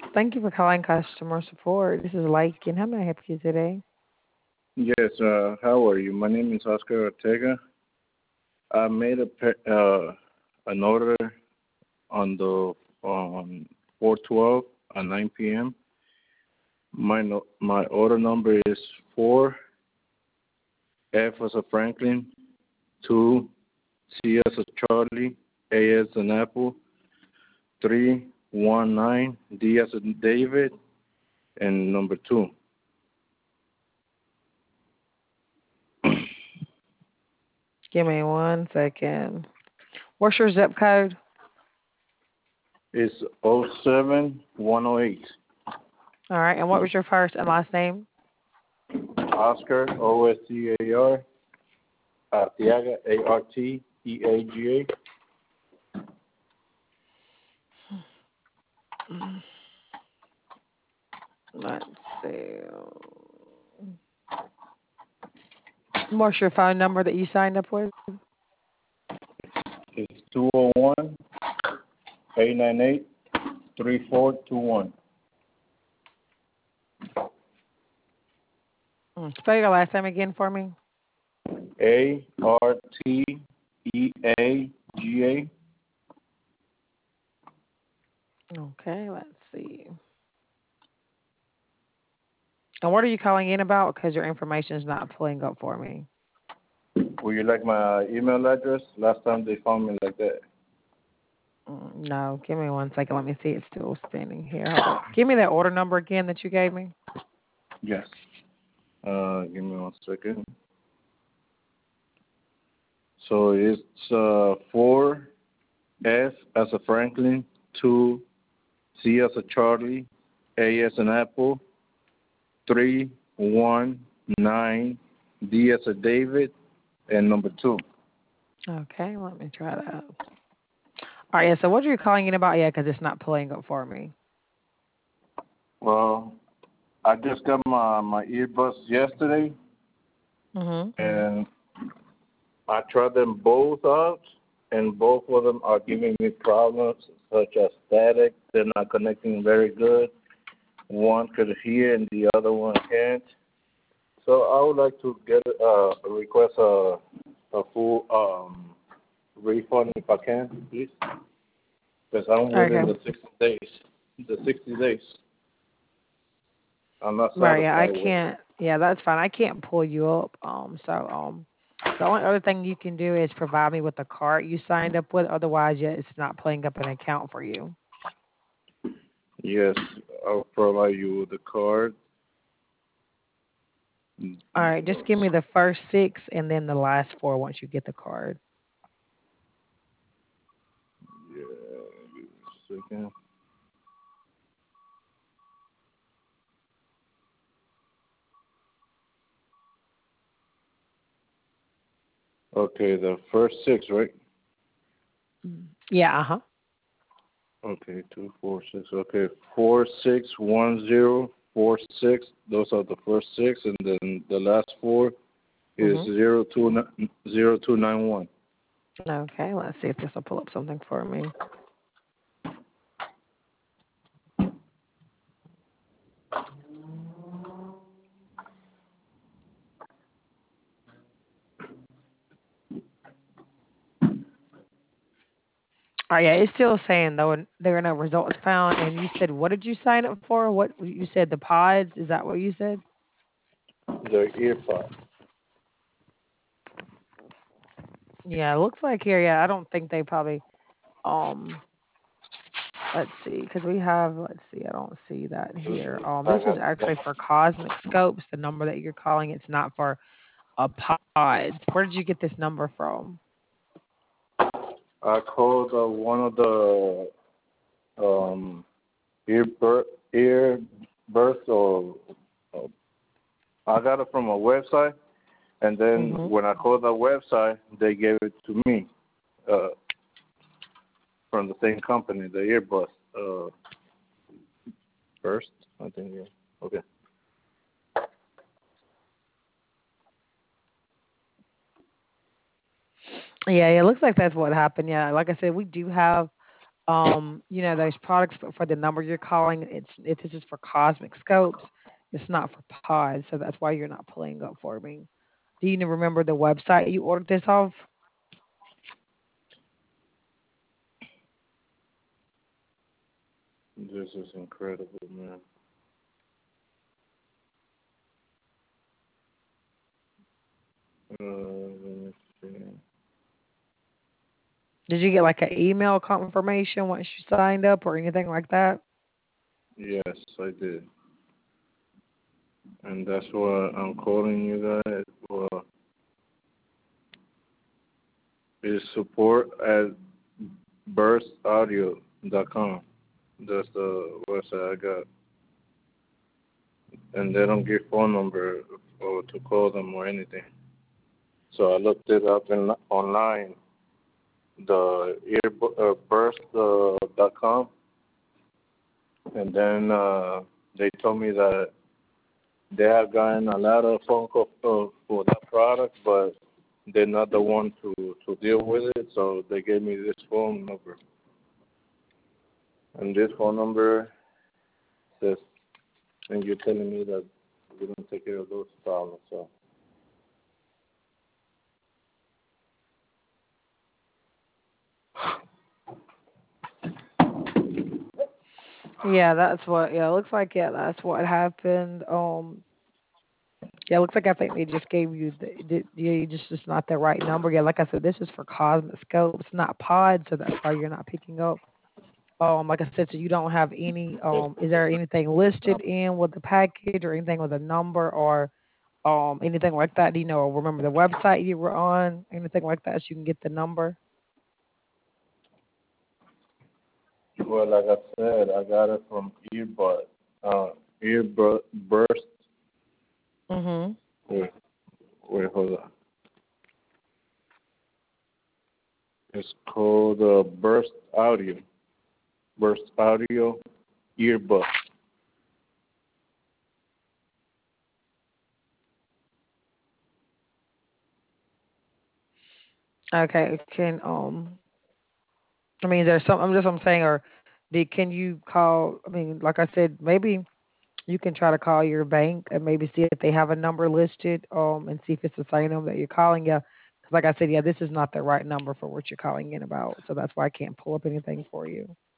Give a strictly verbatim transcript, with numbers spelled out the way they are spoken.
Thank you for calling customer support. This is Lakin. How may I help you today? Yes, uh, how are you? My name is Oscar Ortega. I made a pe- uh, an order on the on four twelve at nine p m. My no, my order number is four F as a Franklin, two C as a Charlie, A as an Apple, three one nine D as a David, and number two. Give me one second. What's your zip code? It's oh seven one oh eight. All right. And what was your first and last name? Oscar, O S C A R, Arteaga, A R T E A G A. Let's see. What's your phone number that you signed up with? It's two oh one, eight nine eight, three four two one. Mm, Spell your last name again for me. A R T E A G A. Okay, let's see. And what are you calling in about? Because your information is not pulling up for me. Would you like my email address? Last time they found me like that. Mm, No, give me one second. Let me see. It's still standing here. Hold on. Give me that order number again that you gave me. Yes. Uh, give me one second. So it's uh, four F as a Franklin, two C as a Charlie, A as an Apple, three one nine D as a David, and number two. Okay, let me try that. All right, yeah, so what are you calling in about? Yeah, because it's not pulling up for me. Well, I just got my my earbuds yesterday, Mm-hmm. and I tried them both out, and both of them are giving me problems such as static. They're not connecting very good. One could hear and the other one can't. So I would like to get uh, request a a full um, refund if I can, please, because I'm within Okay. the sixty days. The sixty days. I'm not Right, yeah, I satisfied with it. can't. Yeah, that's fine. I can't pull you up. Um, so um, the only other thing you can do is provide me with the card you signed up with. Otherwise, yeah, it's not pulling up an account for you. Yes, I'll provide you with the card. All right, just give me the first six and then the last four once you get the card. Yeah, give me a second. Okay, the first six, right? Mm. Yeah, uh huh. Okay, two, four, six. Okay, four, six, one, zero, four, six. Those are the first six, and then the last four is Mhm. zero two nine zero two nine one. Okay, let's see if this will pull up something for me. Oh yeah, it's still saying though and there are no results found. And you said what did you sign up for? What you said the pods? Is that what you said? The earpod. Yeah, it looks like here. Yeah, I don't think they probably. Um, let's see, because we have. Let's see, I don't see that here. Um, I this was got. actually for Cosmic Scopes. The number that you're calling, it's not for a pods. Where did you get this number from? I called uh, one of the um ear bur- ear birth or uh, I got it from a website, and then Mhm. when I called the website, they gave it to me. Uh, from the same company, the earbus. Uh, first, I think. Yeah. Okay. Yeah, yeah, it looks like that's what happened. Yeah, like I said, we do have Um, you know, those products for, for the number you're calling, it's if this is for cosmic scopes, it's not for pods, so that's why you're not pulling up for me. Do you remember the website you ordered this off? This is incredible, man. Uh, let me see. Did you get like an email confirmation once you signed up or anything like that? Yes, I did. And that's why I'm calling you guys. Well, it's support at burst audio dot com. That's the website I got. And they don't give phone number or to call them or anything. So I looked it up in, online, the ear uh, burst dot com, and then uh, they told me that they have gotten a lot of phone calls for, for that product, but they're not the one to, to deal with it, so they gave me this phone number. And this phone number says, and you're telling me that we don't take care of those problems, so. Yeah, that's what. Yeah, it looks like yeah, that's what happened. Um, yeah, it looks like I think they just gave you the, the yeah, you just it's not the right number. Yeah, like I said, this is for cosmic scopes, not pods, so that's why you're not picking up. Um, like I said, so you don't have any. Um, is there anything listed in with the package or anything with a number or um anything like that? Do you know? Or remember the website you were on? Anything like that, so you can get the number. Well, like I said, I got it from earbud, uh, earbud burst. Mhm. Wait, wait, hold on. It's called uh, Burst Audio. Burst Audio earbud. Okay. Can um. I mean, there's some. I'm just. I'm saying, or did can you call? I mean, like I said, maybe you can try to call your bank and maybe see if they have a number listed, um, and see if it's the same number that you're calling. Yeah, because like I said, yeah, this is not the right number for what you're calling in about, so that's why I can't pull up anything for you.